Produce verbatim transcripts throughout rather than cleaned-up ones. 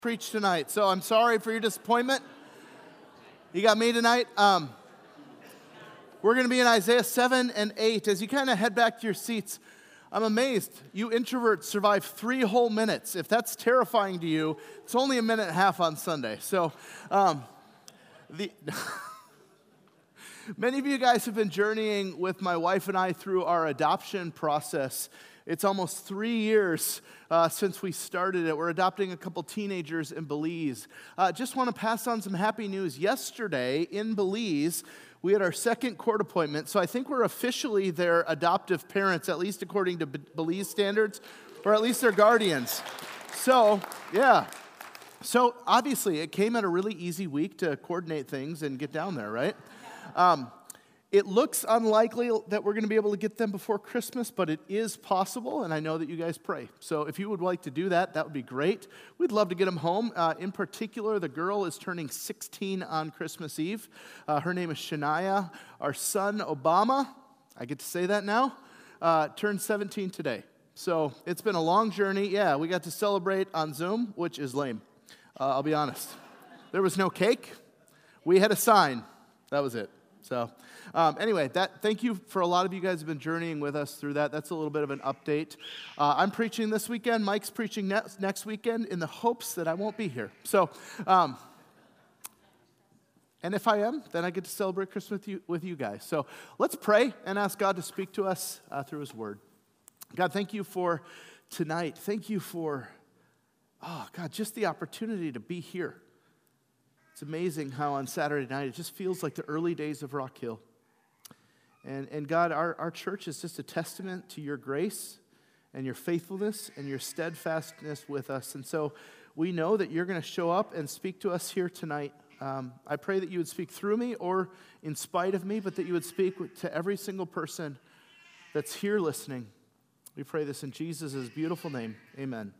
Preach tonight, so I'm sorry for your disappointment. You got me tonight. Um, we're going to be in Isaiah seven and eight. As you kind of head back to your seats, I'm amazed you introverts survived three whole minutes. If that's terrifying to you, it's only a minute and a half on Sunday. So, um, the many of you guys have been journeying with my wife and I through our adoption process. It's almost three years uh, since we started it. We're adopting a couple teenagers in Belize. Uh, just want to pass on some happy news. Yesterday in Belize, we had our second court appointment, so I think we're officially their adoptive parents, at least according to B- Belize standards, or at least their guardians. So, yeah. So, obviously, it came at a really easy week to coordinate things and get down there, right? Um, It looks unlikely that we're going to be able to get them before Christmas, but it is possible, and I know that you guys pray. So if you would like to do that, that would be great. We'd love to get them home. Uh, in particular, the girl is turning sixteen on Christmas Eve. Uh, her name is Shania. Our son, Obama, I get to say that now, uh, turned seventeen today. So it's been a long journey. Yeah, we got to celebrate on Zoom, which is lame. Uh, I'll be honest. There was no cake. We had a sign. That was it. So um, anyway, that thank you for a lot of you guys have been journeying with us through that. That's a little bit of an update. Uh, I'm preaching this weekend. Mike's preaching next, next weekend in the hopes that I won't be here. So, um, and if I am, then I get to celebrate Christmas with you, with you guys. So let's pray and ask God to speak to us uh, through His Word. God, thank you for tonight. Thank you for, oh God, just the opportunity to be here. It's amazing how on Saturday night it just feels like the early days of Rock Hill. And, and God, our, our church is just a testament to your grace and your faithfulness and your steadfastness with us. And so we know that you're going to show up and speak to us here tonight. Um, I pray that you would speak through me or in spite of me, but that you would speak to every single person that's here listening. We pray this in Jesus' beautiful name. Amen.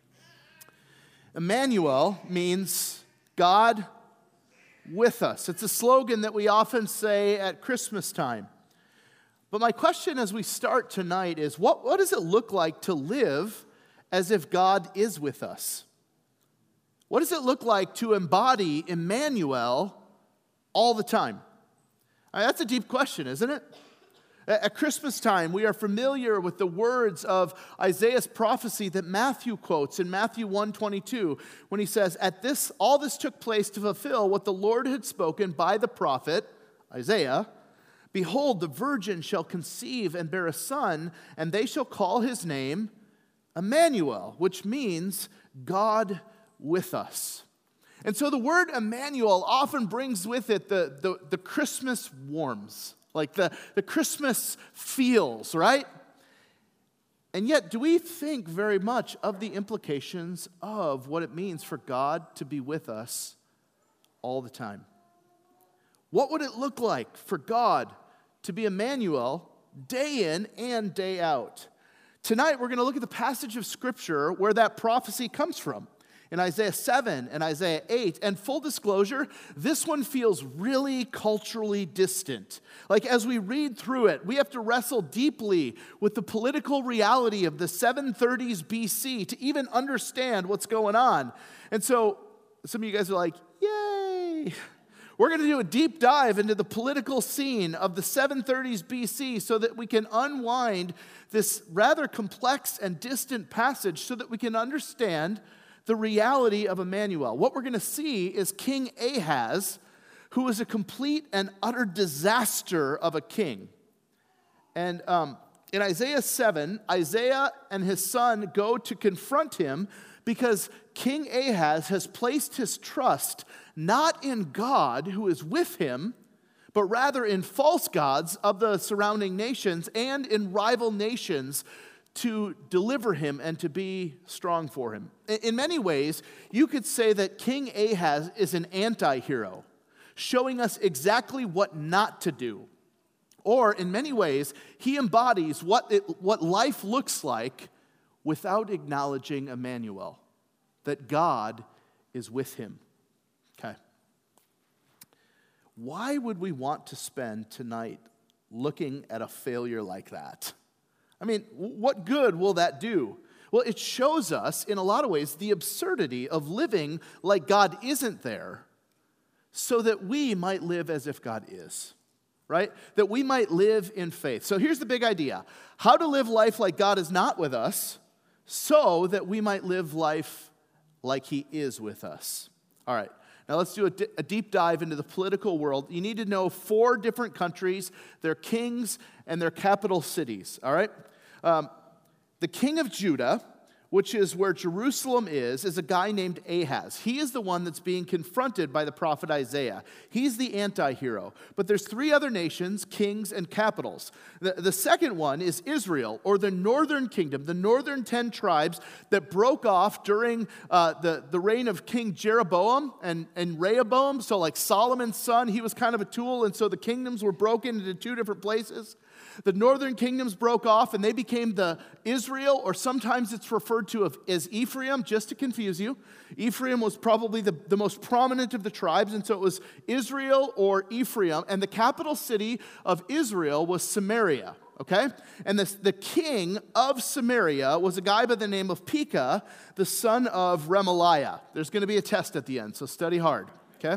Emmanuel means God with us. It's a slogan that we often say at Christmas time. But my question as we start tonight is, what, what does it look like to live as if God is with us? What does it look like to embody Emmanuel all the time? I mean, that's a deep question, isn't it? At Christmas time, we are familiar with the words of Isaiah's prophecy that Matthew quotes in Matthew one twenty-two when he says, "At this, all this took place to fulfill what the Lord had spoken by the prophet Isaiah. Behold, the virgin shall conceive and bear a son, and they shall call his name Emmanuel," which means God with us. And so the word Emmanuel often brings with it the, the, the Christmas warmth. Like the, the Christmas feels, right? And yet, do we think very much of the implications of what it means for God to be with us all the time? What would it look like for God to be Emmanuel day in and day out? Tonight, we're going to look at the passage of Scripture where that prophecy comes from. In Isaiah seven and Isaiah eight. And full disclosure, this one feels really culturally distant. Like as we read through it, we have to wrestle deeply with the political reality of the seven thirties B C to even understand what's going on. And so some of you guys are like, yay! We're going to do a deep dive into the political scene of the seven thirties B C so that we can unwind this rather complex and distant passage so that we can understand the reality of Emmanuel. What we're going to see is King Ahaz, who is a complete and utter disaster of a king. And um, in Isaiah seven, Isaiah and his son go to confront him because King Ahaz has placed his trust not in God, who is with him, but rather in false gods of the surrounding nations and in rival nations to deliver him and to be strong for him. In many ways, you could say that King Ahaz is an anti-hero, showing us exactly what not to do. Or in many ways, he embodies what, it, what life looks like without acknowledging Emmanuel, that God is with him. Okay. Why would we want to spend tonight looking at a failure like that? I mean, what good will that do? Well, it shows us, in a lot of ways, the absurdity of living like God isn't there so that we might live as if God is, right? That we might live in faith. So here's the big idea. How to live life like God is not with us so that we might live life like he is with us. All right. Now let's do a, di- a deep dive into the political world. You need to know four different countries, their kings, and their capital cities, all right? Um, the king of Judah, which is where Jerusalem is, is a guy named Ahaz. He is the one that's being confronted by the prophet Isaiah. He's the anti-hero. But there's three other nations, kings, and capitals. The, the second one is Israel, or the northern kingdom, the northern ten tribes that broke off during uh, the, the reign of King Jeroboam and, and Rehoboam. So like Solomon's son, he was kind of a tool, and so the kingdoms were broken into two different places. The northern kingdoms broke off, and they became the Israel, or sometimes it's referred to as Ephraim, just to confuse you. Ephraim was probably the, the most prominent of the tribes, and so it was Israel or Ephraim, and the capital city of Israel was Samaria, okay? And the, the king of Samaria was a guy by the name of Pekah, the son of Remaliah. There's going to be a test at the end, so study hard, okay?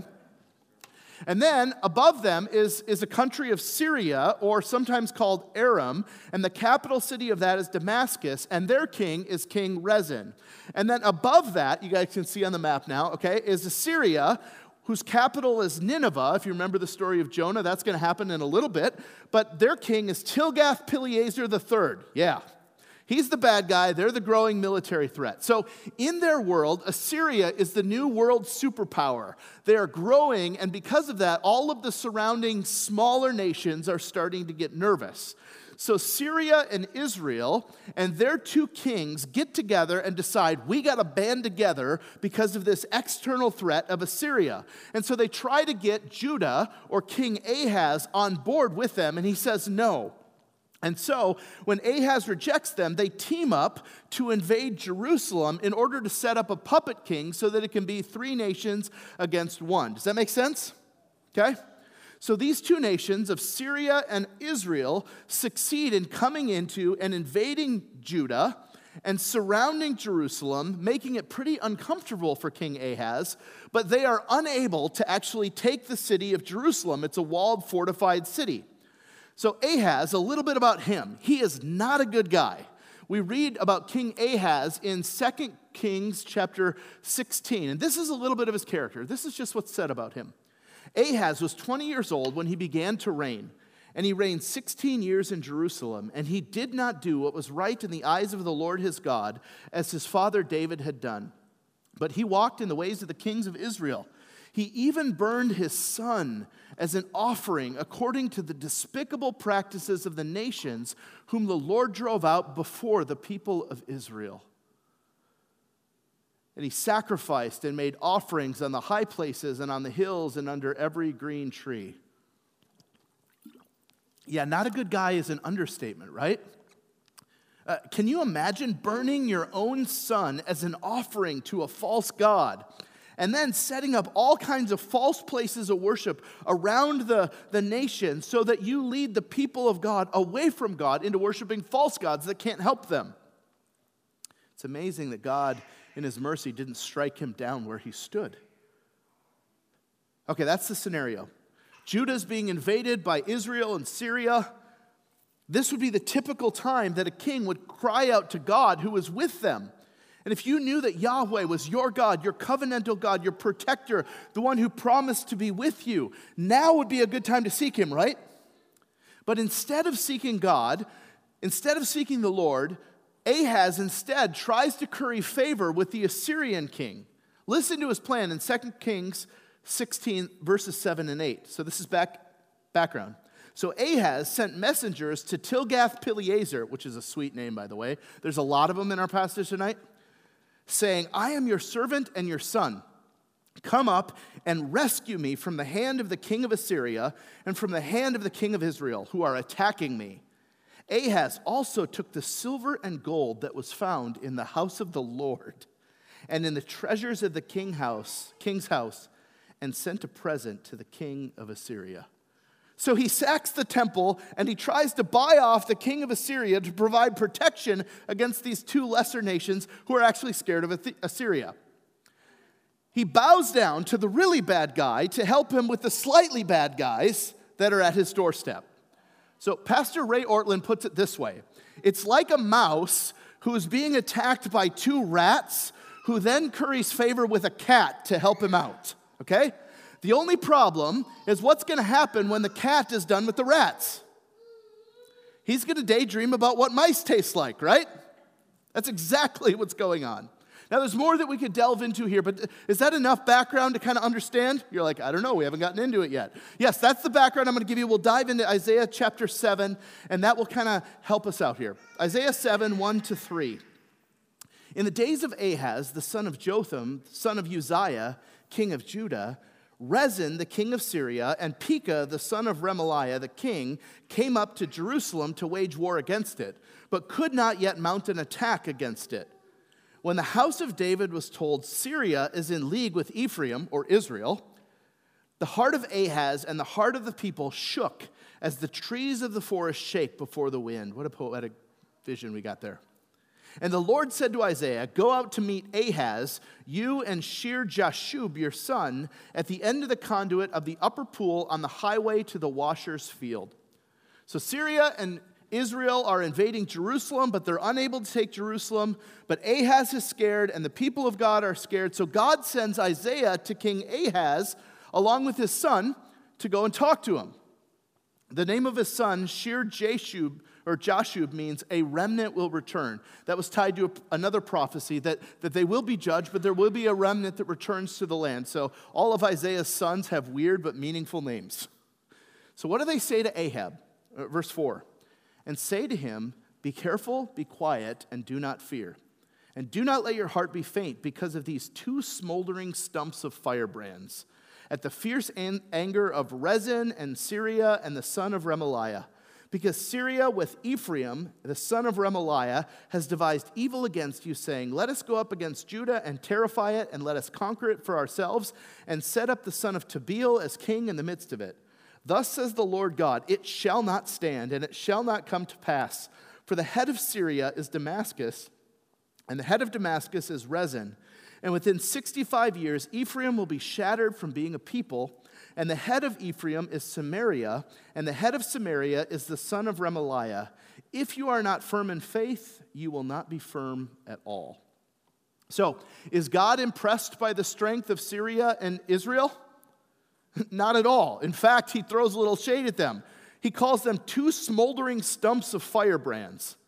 And then above them is, is a country of Syria, or sometimes called Aram, and the capital city of that is Damascus, and their king is King Rezin. And then above that, you guys can see on the map now, okay, is Assyria, whose capital is Nineveh. If you remember the story of Jonah, that's going to happen in a little bit. But their king is Tilgath-Pileser the third. Yeah. He's the bad guy. They're the growing military threat. So in their world, Assyria is the new world superpower. They are growing, and because of that, all of the surrounding smaller nations are starting to get nervous. So Syria and Israel and their two kings get together and decide, we got to band together because of this external threat of Assyria. And so they try to get Judah, or King Ahaz, on board with them, and he says no. And so, when Ahaz rejects them, they team up to invade Jerusalem in order to set up a puppet king so that it can be three nations against one. Does that make sense? Okay? So these two nations of Syria and Israel succeed in coming into and invading Judah and surrounding Jerusalem, making it pretty uncomfortable for King Ahaz, but they are unable to actually take the city of Jerusalem. It's a walled, fortified city. So Ahaz, a little bit about him. He is not a good guy. We read about King Ahaz in Second Kings chapter sixteen. And this is a little bit of his character. This is just what's said about him. Ahaz was twenty years old when he began to reign. And he reigned sixteen years in Jerusalem. And he did not do what was right in the eyes of the Lord his God, as his father David had done. But he walked in the ways of the kings of Israel. He even burned his son as an offering according to the despicable practices of the nations whom the Lord drove out before the people of Israel. And he sacrificed and made offerings on the high places and on the hills and under every green tree. Yeah, not a good guy is an understatement, right? Uh, can you imagine burning your own son as an offering to a false god? And then setting up all kinds of false places of worship around the, the nation so that you lead the people of God away from God into worshiping false gods that can't help them. It's amazing that God, in his mercy, didn't strike him down where he stood. Okay, that's the scenario. Judah's being invaded by Israel and Syria. This would be the typical time that a king would cry out to God who was with them. And if you knew that Yahweh was your God, your covenantal God, your protector, the one who promised to be with you, now would be a good time to seek him, right? But instead of seeking God, instead of seeking the Lord, Ahaz instead tries to curry favor with the Assyrian king. Listen to his plan in Second Kings sixteen, verses seven and eight. So this is back background. So Ahaz sent messengers to Tilgath-Pileser, which is a sweet name, by the way. There's a lot of them in our passage tonight. Saying, I am your servant and your son. Come up and rescue me from the hand of the king of Assyria and from the hand of the king of Israel, who are attacking me. Ahaz also took the silver and gold that was found in the house of the Lord and in the treasures of the king house, king's house, and sent a present to the king of Assyria. So he sacks the temple and he tries to buy off the king of Assyria to provide protection against these two lesser nations who are actually scared of Assyria. He bows down to the really bad guy to help him with the slightly bad guys that are at his doorstep. So Pastor Ray Ortlund puts it this way. It's like a mouse who is being attacked by two rats who then curries favor with a cat to help him out, okay? The only problem is what's going to happen when the cat is done with the rats. He's going to daydream about what mice taste like, right? That's exactly what's going on. Now, there's more that we could delve into here, but is that enough background to kind of understand? You're like, I don't know, we haven't gotten into it yet. Yes, that's the background I'm going to give you. We'll dive into Isaiah chapter seven, and that will kind of help us out here. Isaiah seven, one to three. In the days of Ahaz, the son of Jotham, son of Uzziah, king of Judah, Rezin, the king of Syria, and Pekah, the son of Remaliah, the king, came up to Jerusalem to wage war against it, but could not yet mount an attack against it. When the house of David was told Syria is in league with Ephraim, or Israel, the heart of Ahaz and the heart of the people shook as the trees of the forest shake before the wind. What a poetic vision we got there. And the Lord said to Isaiah, go out to meet Ahaz, you and Shear-Jashub, your son, at the end of the conduit of the upper pool on the highway to the washer's field. So Syria and Israel are invading Jerusalem, but they're unable to take Jerusalem. But Ahaz is scared, and the people of God are scared. So God sends Isaiah to King Ahaz, along with his son, to go and talk to him. The name of his son, Shear-Jashub, or Jashub, means a remnant will return. That was tied to another prophecy that, that they will be judged, but there will be a remnant that returns to the land. So all of Isaiah's sons have weird but meaningful names. So what do they say to Ahab? Uh, verse four. And say to him, be careful, be quiet, and do not fear. And do not let your heart be faint because of these two smoldering stumps of firebrands, at the fierce an- anger of Rezin and Syria and the son of Remaliah. Because Syria with Ephraim, the son of Remaliah, has devised evil against you, saying, let us go up against Judah and terrify it, and let us conquer it for ourselves, and set up the son of Tabeel as king in the midst of it. Thus says the Lord God, it shall not stand, and it shall not come to pass. For the head of Syria is Damascus, and the head of Damascus is Rezin. And within sixty-five years, Ephraim will be shattered from being a people, and the head of Ephraim is Samaria, and the head of Samaria is the son of Remaliah. If you are not firm in faith, you will not be firm at all. So, is God impressed by the strength of Syria and Israel? Not at all. In fact, he throws a little shade at them. He calls them two smoldering stumps of firebrands.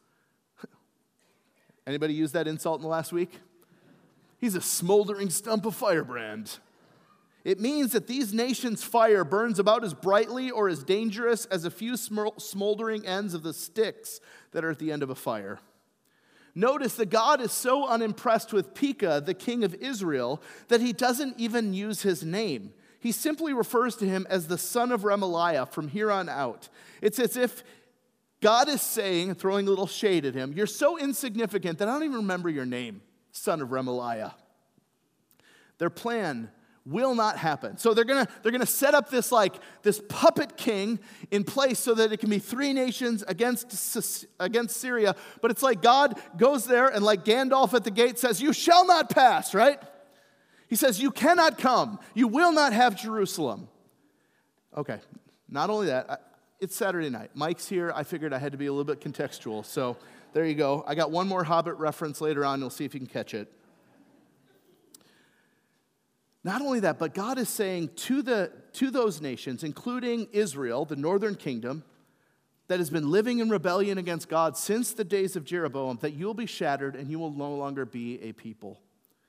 Anybody use that insult in the last week? He's a smoldering stump of firebrand. It means that these nations' fire burns about as brightly or as dangerous as a few smoldering ends of the sticks that are at the end of a fire. Notice that God is so unimpressed with Pekah, the king of Israel, that he doesn't even use his name. He simply refers to him as the son of Remaliah from here on out. It's as if God is saying, throwing a little shade at him, you're so insignificant that I don't even remember your name, son of Remaliah. Their plan will not happen. So they're gonna they're gonna set up this like this puppet king in place so that it can be three nations against against Syria. But it's like God goes there and like Gandalf at the gate says, "You shall not pass." Right? He says, "You cannot come. You will not have Jerusalem." Okay. Not only that, I, it's Saturday night. Mike's here. I figured I had to be a little bit contextual. So there you go. I got one more Hobbit reference later on. You'll see if you can catch it. Not only that, but God is saying to the to those nations, including Israel, the northern kingdom, that has been living in rebellion against God since the days of Jeroboam, that you'll be shattered and you will no longer be a people.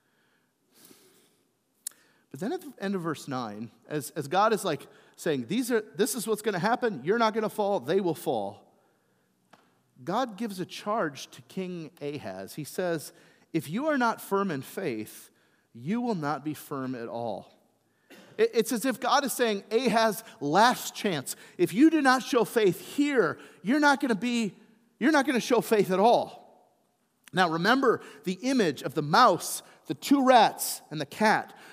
But then at the end of verse nine, as, as God is like saying, These are this is what's going to happen, you're not going to fall, they will fall. God gives a charge to King Ahaz. He says, if you are not firm in faith, you will not be firm at all. It's as if God is saying, Ahaz, last chance. If you do not show faith here, you're not going to be, you're not going to show faith at all. Now remember the image of the mouse, the two rats, and the cat.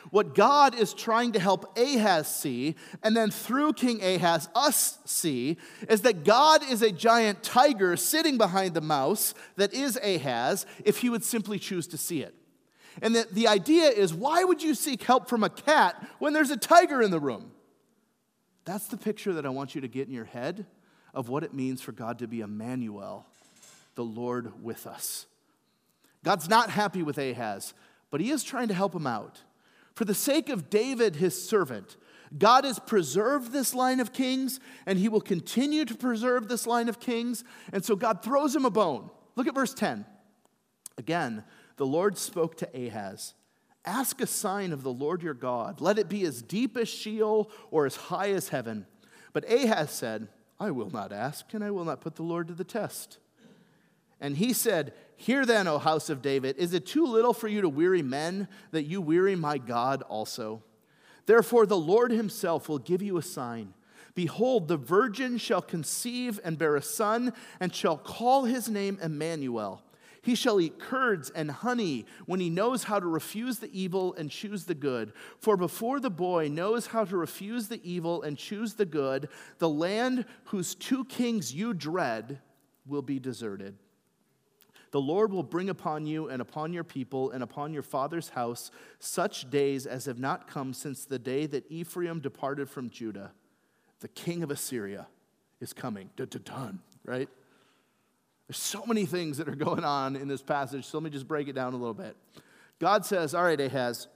What God is trying to help Ahaz see, and then through King Ahaz, us see, is that God is a giant tiger sitting behind the mouse that is Ahaz, if he would simply choose to see it. And the, the idea is, why would you seek help from a cat when there's a tiger in the room? That's the picture that I want you to get in your head of what it means for God to be Emmanuel, the Lord with us. God's not happy with Ahaz, but he is trying to help him out. For the sake of David, his servant, God has preserved this line of kings, and he will continue to preserve this line of kings. And so God throws him a bone. Look at verse ten. Again, the Lord spoke to Ahaz, ask a sign of the Lord your God. Let it be as deep as Sheol or as high as heaven. But Ahaz said, I will not ask, and I will not put the Lord to the test. And he said, hear then, O house of David, is it too little for you to weary men, that you weary my God also? Therefore the Lord himself will give you a sign. Behold, the virgin shall conceive and bear a son, and shall call his name Emmanuel. He shall eat curds and honey when he knows how to refuse the evil and choose the good. For before the boy knows how to refuse the evil and choose the good, the land whose two kings you dread will be deserted. The Lord will bring upon you and upon your people and upon your father's house such days as have not come since the day that Ephraim departed from Judah. The king of Assyria is coming. Dun-dun-dun, right? There's so many things that are going on in this passage, so let me just break it down a little bit. God says, all right, Ahaz,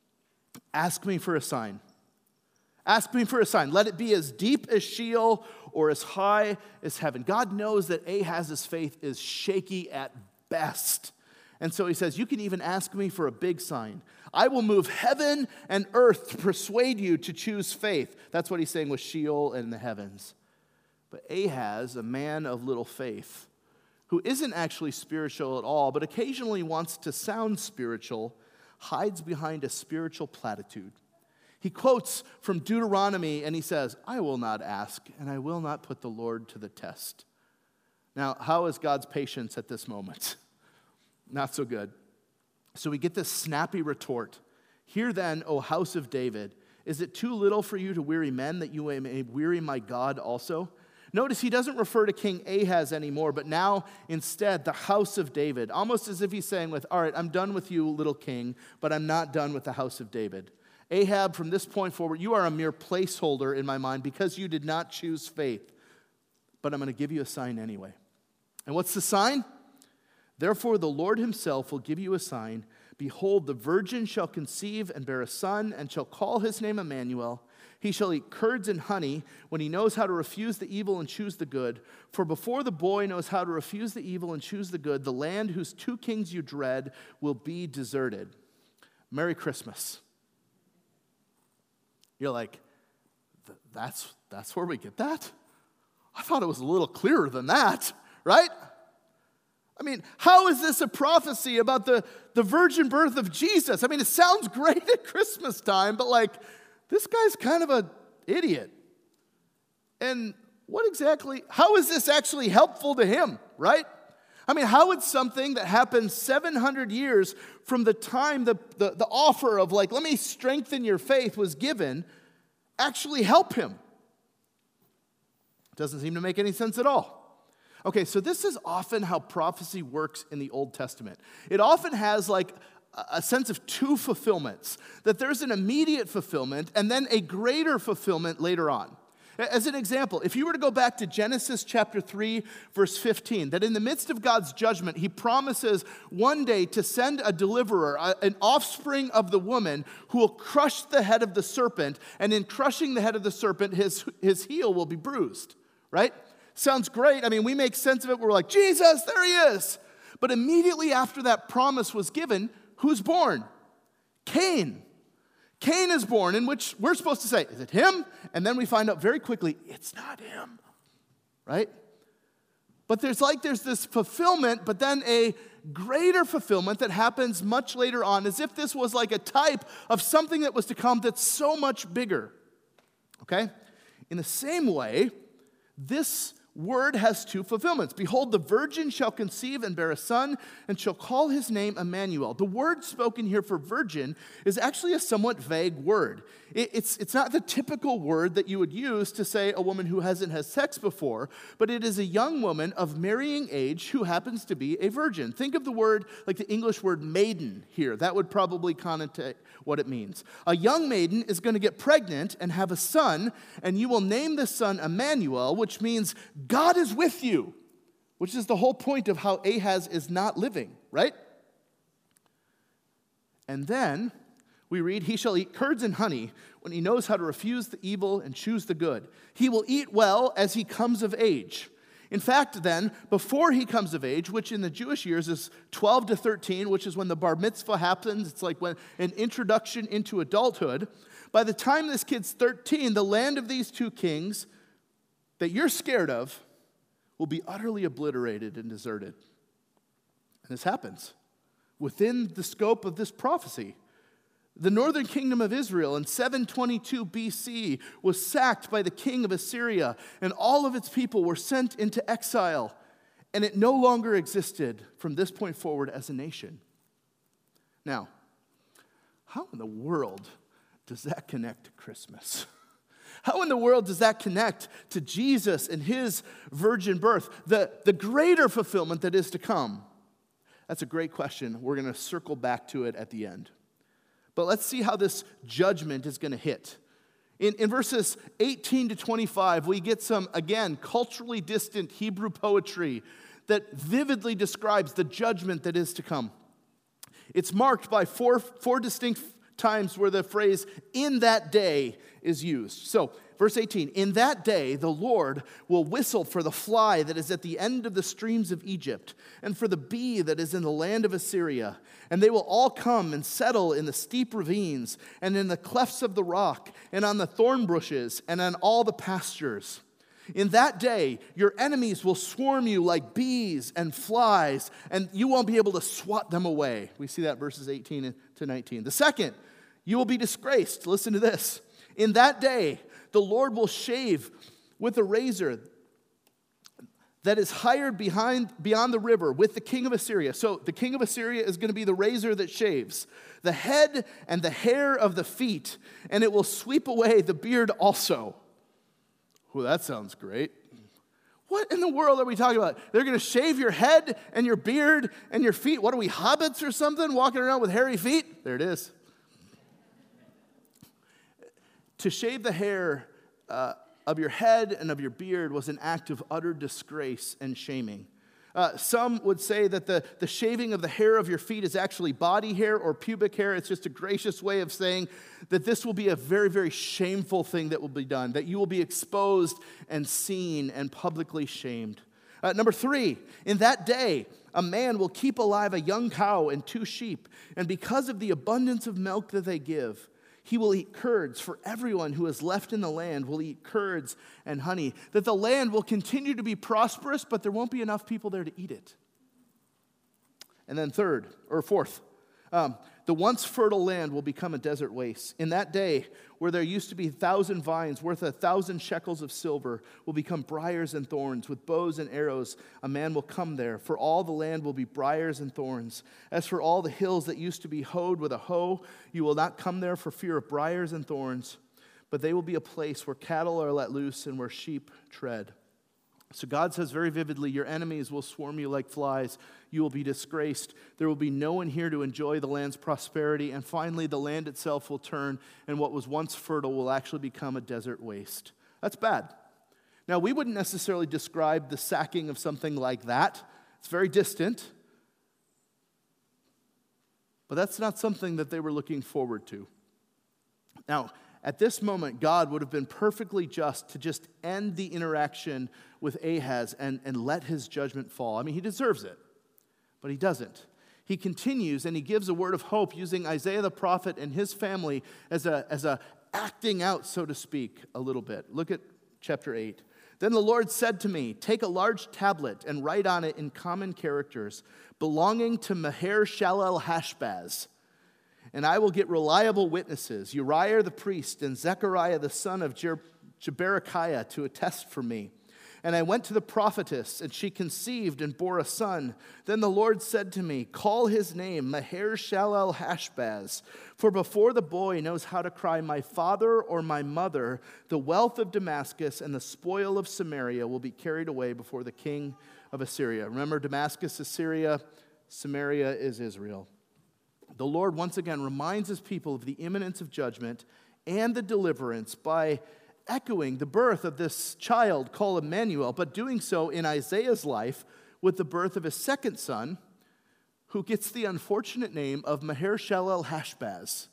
ask me for a sign. Ask me for a sign. Let it be as deep as Sheol or as high as heaven. God knows that Ahaz's faith is shaky at best. And so he says, you can even ask me for a big sign. I will move heaven and earth to persuade you to choose faith. That's what he's saying with Sheol and the heavens. But Ahaz, a man of little faith, who isn't actually spiritual at all, but occasionally wants to sound spiritual, hides behind a spiritual platitude. He quotes from Deuteronomy and he says, I will not ask and I will not put the Lord to the test. Now, how is God's patience at this moment? Not so good. So we get this snappy retort. Hear then, O house of David, is it too little for you to weary men that you may weary my God also? Notice he doesn't refer to King Ahaz anymore, but now instead the house of David, almost as if he's saying with, all right, I'm done with you, little king, but I'm not done with the house of David. Ahab, from this point forward, you are a mere placeholder in my mind because you did not choose faith. But I'm going to give you a sign anyway. And what's the sign? Therefore, the Lord himself will give you a sign. Behold, the virgin shall conceive and bear a son, and shall call his name Emmanuel. He shall eat curds and honey when he knows how to refuse the evil and choose the good. For before the boy knows how to refuse the evil and choose the good, the land whose two kings you dread will be deserted. Merry Christmas. You're like, that's, that's where we get that? I thought it was a little clearer than that, right? I mean, how is this a prophecy about the, the virgin birth of Jesus? I mean, it sounds great at Christmas time, but like, this guy's kind of an idiot. And what exactly, how is this actually helpful to him, right? I mean, how would something that happened seven hundred years from the time the, the, the offer of like, let me strengthen your faith was given, actually help him? Doesn't seem to make any sense at all. Okay, so this is often how prophecy works in the Old Testament. It often has like a sense of two fulfillments, that there's an immediate fulfillment and then a greater fulfillment later on. As an example, if you were to go back to Genesis chapter three, verse fifteen, that in the midst of God's judgment, he promises one day to send a deliverer, an offspring of the woman, who will crush the head of the serpent, and in crushing the head of the serpent, his, his heel will be bruised, right? Sounds great. I mean, we make sense of it. We're like, Jesus, there he is. But immediately after that promise was given, who's born? Cain. Cain is born, in which we're supposed to say, is it him? And then we find out very quickly, it's not him, right? But there's like, there's this fulfillment, but then a greater fulfillment that happens much later on, as if this was like a type of something that was to come that's so much bigger, okay? In the same way, this word has two fulfillments. Behold, the virgin shall conceive and bear a son, and shall call his name Emmanuel. The word spoken here for virgin is actually a somewhat vague word. It, it's, it's not the typical word that you would use to say a woman who hasn't had sex before, but it is a young woman of marrying age who happens to be a virgin. Think of the word, like the English word maiden here. That would probably connotate what it means. A young maiden is going to get pregnant and have a son, and you will name this son Emmanuel, which means God is with you, which is the whole point of how Ahaz is not living, right? And then we read, he shall eat curds and honey when he knows how to refuse the evil and choose the good. He will eat well as he comes of age. In fact, then, before he comes of age, which in the Jewish years is twelve to thirteen, which is when the bar mitzvah happens, it's like when an introduction into adulthood. By the time this kid's thirteen, the land of these two kings that you're scared of will be utterly obliterated and deserted. And this happens within the scope of this prophecy. The northern kingdom of Israel in seven twenty-two B C was sacked by the king of Assyria, and all of its people were sent into exile, and it no longer existed from this point forward as a nation. Now, how in the world does that connect to Christmas? How in the world does that connect to Jesus and his virgin birth, the, the greater fulfillment that is to come? That's a great question. We're going to circle back to it at the end. But let's see how this judgment is going to hit. In, in verses eighteen to twenty-five, we get some, again, culturally distant Hebrew poetry that vividly describes the judgment that is to come. It's marked by four, four distinct times where the phrase, in that day, is used. So, verse eighteen, in that day the Lord will whistle for the fly that is at the end of the streams of Egypt, and for the bee that is in the land of Assyria. And they will all come and settle in the steep ravines, and in the clefts of the rock, and on the thorn bushes, and on all the pastures. In that day, your enemies will swarm you like bees and flies, and you won't be able to swat them away. We see that verses eighteen to nineteen. The second, you will be disgraced. Listen to this. In that day, the Lord will shave with a razor that is hired behind, beyond the river with the king of Assyria. So the king of Assyria is going to be the razor that shaves the head and the hair of the feet, and it will sweep away the beard also. Well, that sounds great. What in the world are we talking about? They're going to shave your head and your beard and your feet. What are we, hobbits or something, walking around with hairy feet? There it is. To shave the hair uh, of your head and of your beard was an act of utter disgrace and shaming. Uh, some would say that the, the shaving of the hair of your feet is actually body hair or pubic hair. It's just a gracious way of saying that this will be a very, very shameful thing that will be done, that you will be exposed and seen and publicly shamed. Uh, number three, in that day, a man will keep alive a young cow and two sheep, and because of the abundance of milk that they give, he will eat curds, for everyone who is left in the land will eat curds and honey. That the land will continue to be prosperous, but there won't be enough people there to eat it. And then third, or fourth, um, the once fertile land will become a desert waste. In that day, where there used to be a thousand vines worth a thousand shekels of silver, will become briars and thorns. With bows and arrows, a man will come there, for all the land will be briars and thorns. As for all the hills that used to be hoed with a hoe, you will not come there for fear of briars and thorns, but they will be a place where cattle are let loose and where sheep tread. So God says very vividly, your enemies will swarm you like flies. You will be disgraced. There will be no one here to enjoy the land's prosperity. And finally, the land itself will turn, and what was once fertile will actually become a desert waste. That's bad. Now, we wouldn't necessarily describe the sacking of something like that. It's very distant. But that's not something that they were looking forward to. Now, at this moment, God would have been perfectly just to just end the interaction with Ahaz and, and let his judgment fall. I mean, he deserves it, but he doesn't. He continues and he gives a word of hope using Isaiah the prophet and his family as a, as a acting out, so to speak, a little bit. Look at chapter eight. Then the Lord said to me, take a large tablet and write on it in common characters belonging to Maher-shalal-Hashbaz. And I will get reliable witnesses, Uriah the priest and Zechariah the son of Jer- Jeberechiah, to attest for me. And I went to the prophetess, and she conceived and bore a son. Then the Lord said to me, call his name Maher-shalal-hash-baz, for before the boy knows how to cry, my father or my mother, the wealth of Damascus and the spoil of Samaria will be carried away before the king of Assyria. Remember, Damascus is Syria, Samaria is Israel. The Lord once again reminds his people of the imminence of judgment and the deliverance by echoing the birth of this child called Emmanuel, but doing so in Isaiah's life with the birth of his second son, who gets the unfortunate name of Maher-shalal-hash-baz.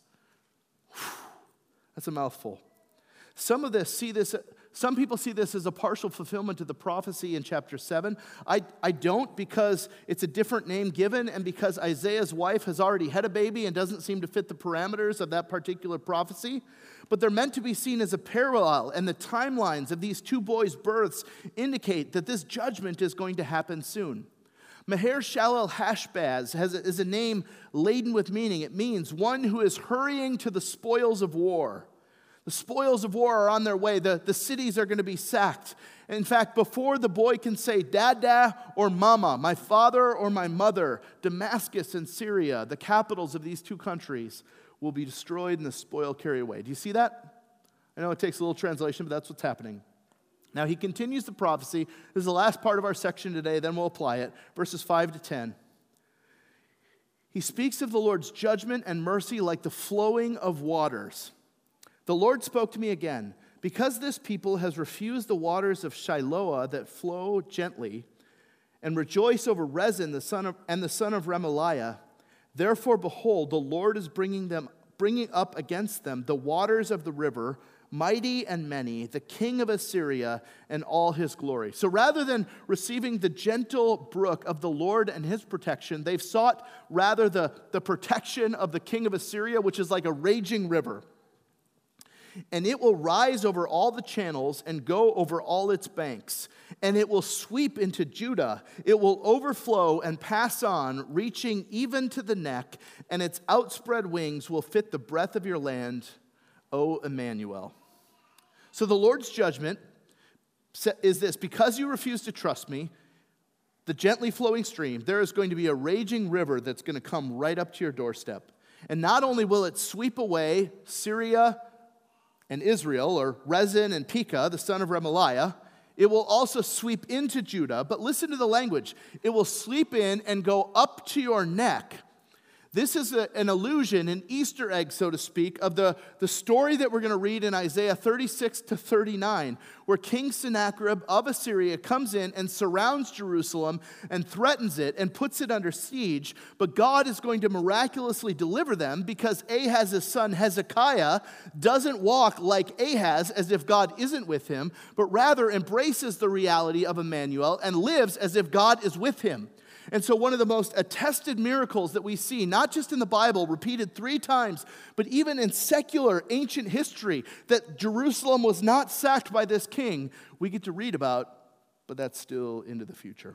That's a mouthful. Some of this see this. Some people see this as a partial fulfillment of the prophecy in chapter seven. I, I don't, because it's a different name given and because Isaiah's wife has already had a baby and doesn't seem to fit the parameters of that particular prophecy. But they're meant to be seen as a parallel, and the timelines of these two boys' births indicate that this judgment is going to happen soon. Maher-shalal-hash-baz has a, is a name laden with meaning. It means one who is hurrying to the spoils of war. The spoils of war are on their way. The, the cities are going to be sacked. In fact, before the boy can say, Dada or Mama, my father or my mother, Damascus and Syria, the capitals of these two countries, will be destroyed and the spoil carried away. Do you see that? I know it takes a little translation, but that's what's happening. Now, he continues the prophecy. This is the last part of our section today, then we'll apply it. Verses five to ten. He speaks of the Lord's judgment and mercy like the flowing of waters. The Lord spoke to me again, because this people has refused the waters of Shiloah that flow gently, and rejoice over Rezin the son of, and the son of Remaliah. Therefore, behold, the Lord is bringing them, bringing up against them the waters of the river, mighty and many, the king of Assyria and all his glory. So rather than receiving the gentle brook of the Lord and his protection, they've sought rather the, the protection of the king of Assyria, which is like a raging river. And it will rise over all the channels and go over all its banks. And it will sweep into Judah. It will overflow and pass on, reaching even to the neck, and its outspread wings will fit the breadth of your land, O Emmanuel. So the Lord's judgment is this: because you refuse to trust me, the gently flowing stream, there is going to be a raging river that's going to come right up to your doorstep. And not only will it sweep away Syria and Israel, or Rezin and Pekah, the son of Remaliah, it will also sweep into Judah. But listen to the language. It will sweep in and go up to your neck. This is a, an allusion, an Easter egg, so to speak, of the, the story that we're going to read in Isaiah thirty-six to thirty-nine, where King Sennacherib of Assyria comes in and surrounds Jerusalem and threatens it and puts it under siege. But God is going to miraculously deliver them because Ahaz's son Hezekiah doesn't walk like Ahaz as if God isn't with him, but rather embraces the reality of Emmanuel and lives as if God is with him. And so one of the most attested miracles that we see, not just in the Bible, repeated three times, but even in secular ancient history, that Jerusalem was not sacked by this king, we get to read about, but that's still into the future.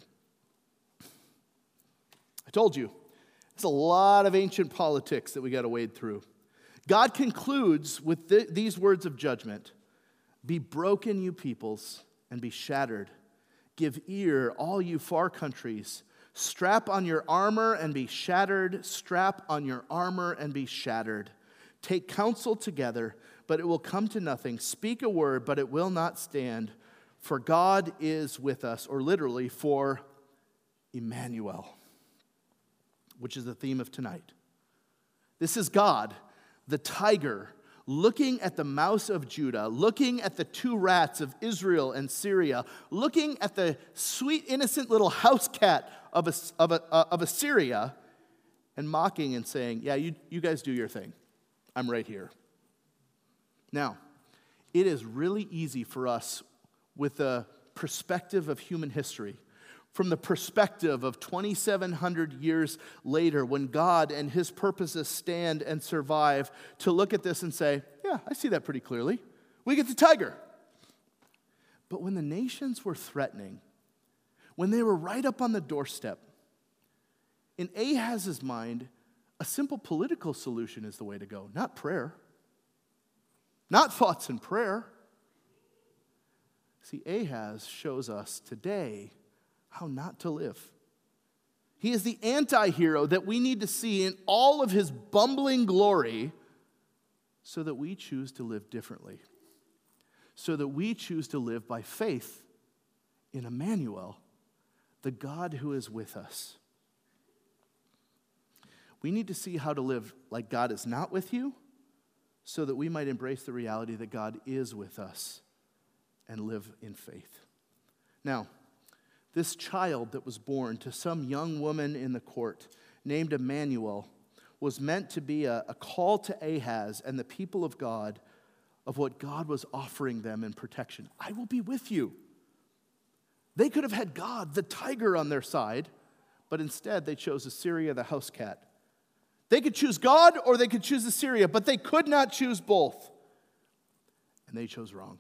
I told you, it's a lot of ancient politics that we got to wade through. God concludes with th- these words of judgment: be broken, you peoples, and be shattered. Give ear, all you far countries. Strap on your armor and be shattered. Strap on your armor and be shattered. Take counsel together, but it will come to nothing. Speak a word, but it will not stand. For God is with us, or literally, for Emmanuel, which is the theme of tonight. This is God, the tiger, looking at the mouse of Judah, looking at the two rats of Israel and Syria, looking at the sweet, innocent little house cat of, a, of, a, uh, of Assyria, and mocking and saying, yeah, you, you guys do your thing. I'm right here. Now, it is really easy for us with the perspective of human history, from the perspective of twenty-seven hundred years later, when God and his purposes stand and survive, to look at this and say, yeah, I see that pretty clearly. We get the tiger. But when the nations were threatening, when they were right up on the doorstep, in Ahaz's mind, a simple political solution is the way to go, not prayer, not thoughts and prayer. See, Ahaz shows us today how not to live. He is the anti-hero that we need to see in all of his bumbling glory so that we choose to live differently, so that we choose to live by faith in Emmanuel, the God who is with us. We need to see how to live like God is not with you so that we might embrace the reality that God is with us and live in faith. Now, this child that was born to some young woman in the court named Emmanuel was meant to be a, a call to Ahaz and the people of God of what God was offering them in protection. I will be with you. They could have had God, the tiger, on their side, but instead they chose Assyria, the house cat. They could choose God or they could choose Assyria, but they could not choose both. And they chose wrong.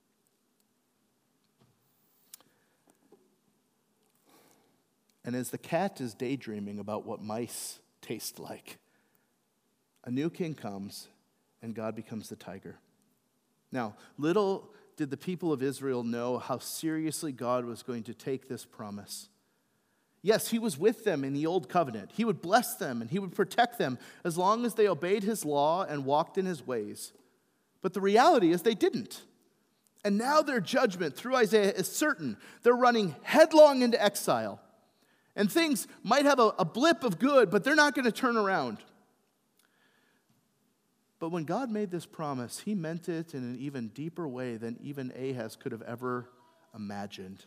And as the cat is daydreaming about what mice taste like, a new king comes and God becomes the tiger. Now, little did the people of Israel know how seriously God was going to take this promise. Yes, he was with them in the old covenant. He would bless them and he would protect them as long as they obeyed his law and walked in his ways. But the reality is they didn't. And now their judgment through Isaiah is certain. They're running headlong into exile. And things might have a, a blip of good, but they're not going to turn around. But when God made this promise, he meant it in an even deeper way than even Ahaz could have ever imagined.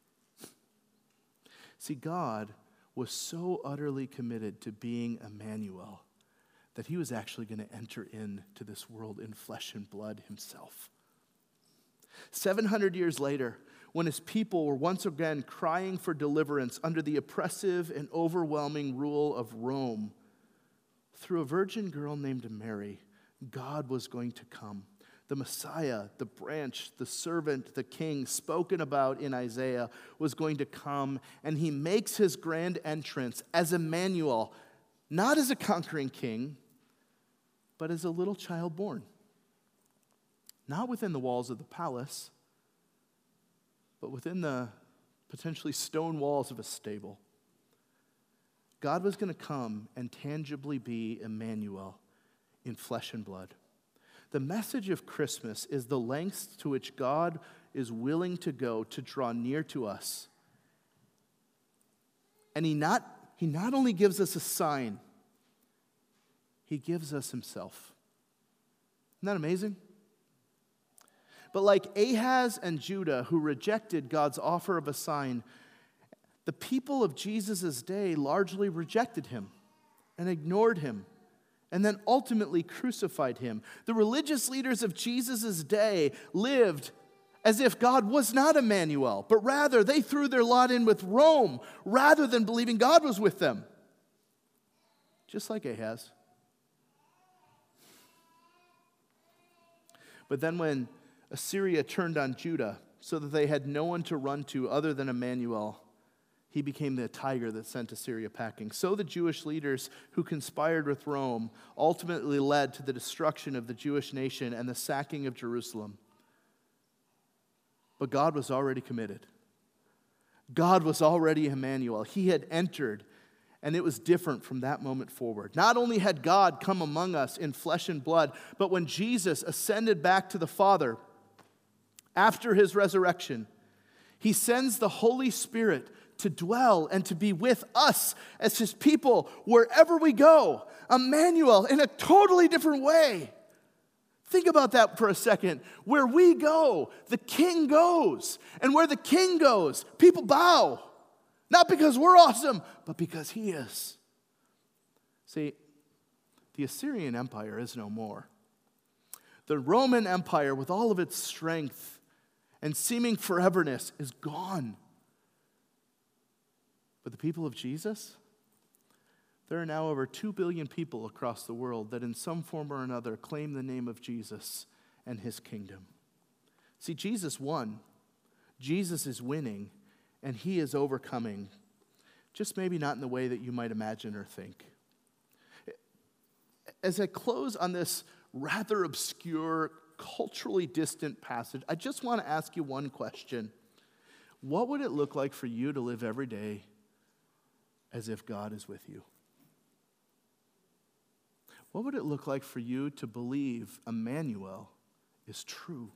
See, God was so utterly committed to being Emmanuel that he was actually going to enter into this world in flesh and blood himself. seven hundred years later, when his people were once again crying for deliverance under the oppressive and overwhelming rule of Rome, through a virgin girl named Mary, God was going to come. The Messiah, the branch, the servant, the king spoken about in Isaiah was going to come, and he makes his grand entrance as Emmanuel, not as a conquering king, but as a little child born. Not within the walls of the palace, but within the potentially stone walls of a stable. God was going to come and tangibly be Emmanuel in flesh and blood. The message of Christmas is the lengths to which God is willing to go to draw near to us. And he not, he not only gives us a sign, he gives us himself. Isn't that amazing? But like Ahaz and Judah, who rejected God's offer of a sign, the people of Jesus' day largely rejected him and ignored him, and then ultimately crucified him. The religious leaders of Jesus' day lived as if God was not Emmanuel, but rather they threw their lot in with Rome rather than believing God was with them. Just like Ahaz. But then when Assyria turned on Judah so that they had no one to run to other than Emmanuel, he became the tiger that sent Assyria packing. So the Jewish leaders who conspired with Rome ultimately led to the destruction of the Jewish nation and the sacking of Jerusalem. But God was already committed. God was already Emmanuel. He had entered, and it was different from that moment forward. Not only had God come among us in flesh and blood, but when Jesus ascended back to the Father after his resurrection, he sends the Holy Spirit to dwell and to be with us as his people wherever we go. Emmanuel in a totally different way. Think about that for a second. Where we go, the king goes. And where the king goes, people bow. Not because we're awesome, but because he is. See, the Assyrian Empire is no more. The Roman Empire, with all of its strength and seeming foreverness, is gone. But the people of Jesus, there are now over two billion people across the world that in some form or another claim the name of Jesus and his kingdom. See, Jesus won. Jesus is winning, and he is overcoming. Just maybe not in the way that you might imagine or think. As I close on this rather obscure culturally distant passage, I just want to ask you one question. What would it look like for you to live every day as if God is with you? What would it look like for you to believe Emmanuel is true?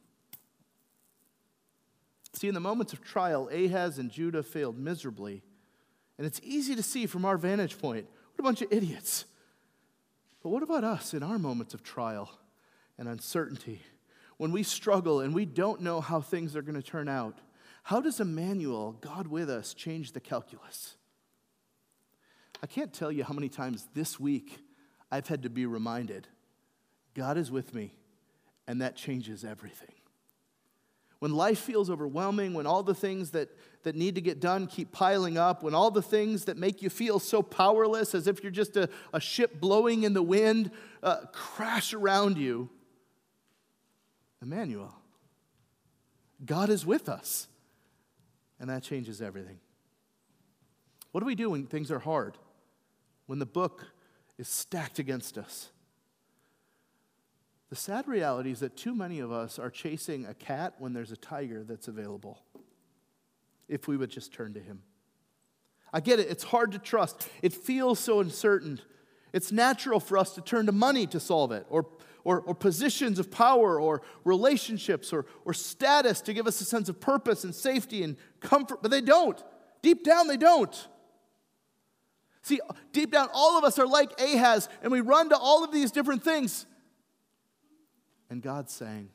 See, in the moments of trial, Ahaz and Judah failed miserably. And it's easy to see from our vantage point, what a bunch of idiots. But what about us in our moments of trial and uncertainty? When we struggle and we don't know how things are going to turn out, how does Emmanuel, God with us, change the calculus? I can't tell you how many times this week I've had to be reminded, God is with me, and that changes everything. When life feels overwhelming, when all the things that, that need to get done keep piling up, when all the things that make you feel so powerless, as if you're just a, a ship blowing in the wind, uh, crash around you, Emmanuel, God is with us, and that changes everything. What do we do when things are hard? When the book is stacked against us? The sad reality is that too many of us are chasing a cat when there's a tiger that's available. If we would just turn to him. I get it, it's hard to trust. It feels so uncertain. It's natural for us to turn to money to solve it, or, or, or positions of power, or relationships, or, or status to give us a sense of purpose and safety and comfort, but they don't. Deep down, they don't. See, deep down, all of us are like Ahaz, and we run to all of these different things. And God's saying,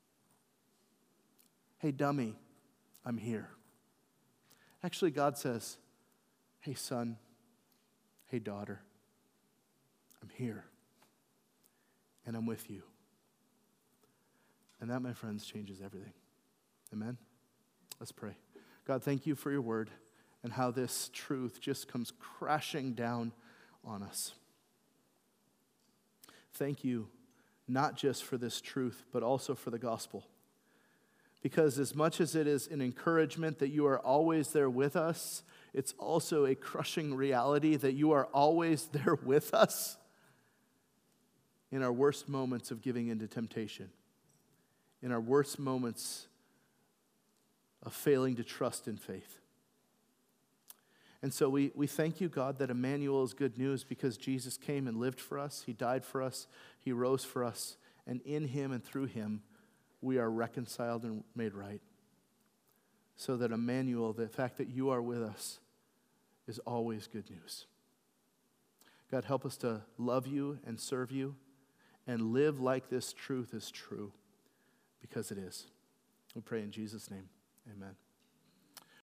hey, dummy, I'm here. Actually, God says, hey, son, hey, daughter, I'm here, and I'm with you. And that, my friends, changes everything. Amen? Let's pray. God, thank you for your word and how this truth just comes crashing down on us. Thank you, not just for this truth, but also for the gospel. Because as much as it is an encouragement that you are always there with us, it's also a crushing reality that you are always there with us in our worst moments of giving into temptation, in our worst moments of failing to trust in faith. And so we, we thank you, God, that Emmanuel is good news because Jesus came and lived for us. He died for us. He rose for us. And in him and through him, we are reconciled and made right. So that Emmanuel, the fact that you are with us, is always good news. God, help us to love you and serve you and live like this truth is true, because it is. We pray in Jesus' name. Amen.